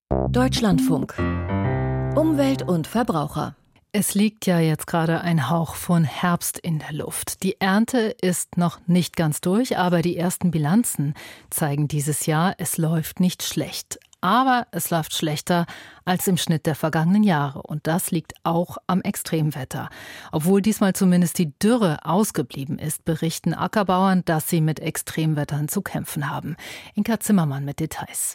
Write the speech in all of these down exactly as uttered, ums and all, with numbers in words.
Deutschlandfunk. Umwelt und Verbraucher. Es liegt ja jetzt gerade ein Hauch von Herbst in der Luft. Die Ernte ist noch nicht ganz durch, aber die ersten Bilanzen zeigen dieses Jahr, es läuft nicht schlecht. Aber es läuft schlechter als im Schnitt der vergangenen Jahre. Und das liegt auch am Extremwetter. Obwohl diesmal zumindest die Dürre ausgeblieben ist, berichten Ackerbauern, dass sie mit Extremwettern zu kämpfen haben. Inka Zimmermann mit Details.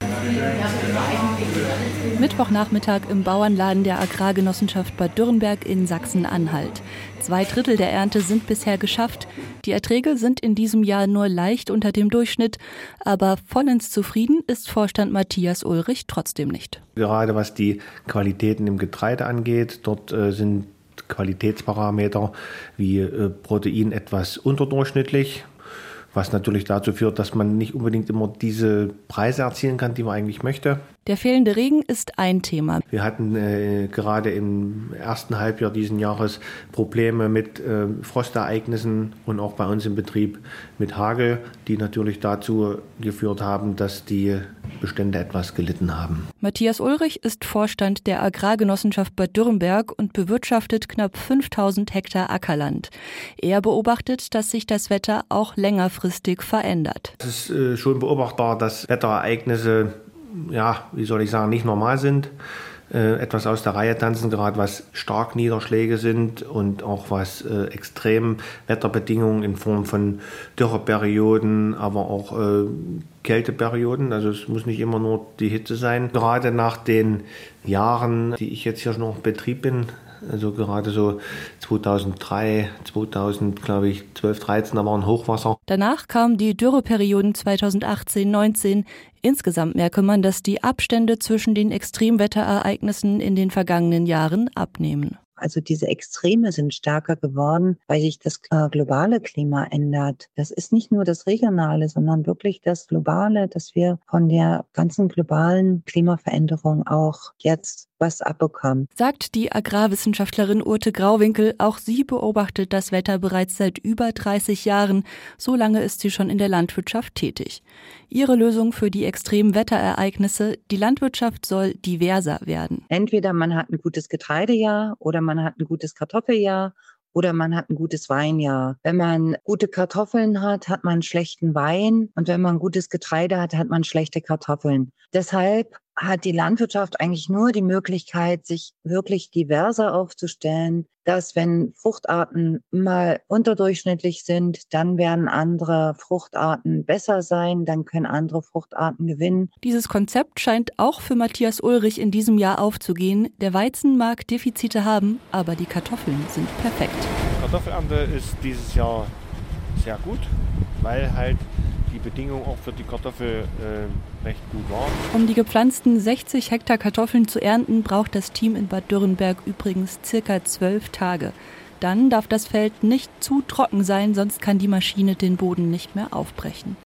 Mittwochnachmittag im Bauernladen der Agrargenossenschaft Bad Dürrenberg in Sachsen-Anhalt. Zwei Drittel der Ernte sind bisher geschafft. Die Erträge sind in diesem Jahr nur leicht unter dem Durchschnitt. Aber vollends zufrieden ist Vorstand Matthias Ulrich trotzdem nicht. Gerade was die Qualitäten im Getreide angeht, dort äh, sind Qualitätsparameter wie äh, Protein etwas unterdurchschnittlich. Was natürlich dazu führt, dass man nicht unbedingt immer diese Preise erzielen kann, die man eigentlich möchte. Der fehlende Regen ist ein Thema. Wir hatten äh, gerade im ersten Halbjahr diesen Jahres Probleme mit äh, Frostereignissen und auch bei uns im Betrieb mit Hagel, die natürlich dazu geführt haben, dass die Bestände etwas gelitten haben. Matthias Ulrich ist Vorstand der Agrargenossenschaft Bad Dürrenberg und bewirtschaftet knapp fünftausend Hektar Ackerland. Er beobachtet, dass sich das Wetter auch längerfristig verändert. Es ist äh, schon beobachtbar, dass Wetterereignisse, ja, wie soll ich sagen, nicht normal sind, äh, etwas aus der Reihe tanzen, gerade was Starkniederschläge sind und auch was äh, Extremwetterbedingungen in Form von Dürreperioden, aber auch äh, Kälteperioden. Also es muss nicht immer nur die Hitze sein. Gerade nach den Jahren, die ich jetzt hier noch im Betrieb bin, also gerade so zweitausenddrei, zweitausend, glaube ich, zwölf, dreizehn, da waren Hochwasser. Danach kamen die Dürreperioden zweitausendachtzehn, neunzehn. Insgesamt merke man, dass die Abstände zwischen den Extremwetterereignissen in den vergangenen Jahren abnehmen. Also diese Extreme sind stärker geworden, weil sich das globale Klima ändert. Das ist nicht nur das regionale, sondern wirklich das globale, dass wir von der ganzen globalen Klimaveränderung auch jetzt was abbekommen. Sagt die Agrarwissenschaftlerin Urte Grauwinkel. Auch sie beobachtet das Wetter bereits seit über dreißig Jahren. So lange ist sie schon in der Landwirtschaft tätig. Ihre Lösung für die extremen Wetterereignisse: Die Landwirtschaft soll diverser werden. Entweder man hat ein gutes Getreidejahr oder man hat ein gutes Kartoffeljahr oder man hat ein gutes Weinjahr. Wenn man gute Kartoffeln hat, hat man einen schlechten Wein. Und wenn man gutes Getreide hat, hat man schlechte Kartoffeln. Deshalb hat die Landwirtschaft eigentlich nur die Möglichkeit, sich wirklich diverser aufzustellen, dass wenn Fruchtarten mal unterdurchschnittlich sind, dann werden andere Fruchtarten besser sein, dann können andere Fruchtarten gewinnen. Dieses Konzept scheint auch für Matthias Ulrich in diesem Jahr aufzugehen. Der Weizen mag Defizite haben, aber die Kartoffeln sind perfekt. Die Kartoffelernte ist dieses Jahr sehr gut, weil halt die Bedingung auch für die Kartoffel äh, recht gut war. Um die gepflanzten sechzig Hektar Kartoffeln zu ernten, braucht das Team in Bad Dürrenberg übrigens circa zwölf Tage. Dann darf das Feld nicht zu trocken sein, sonst kann die Maschine den Boden nicht mehr aufbrechen.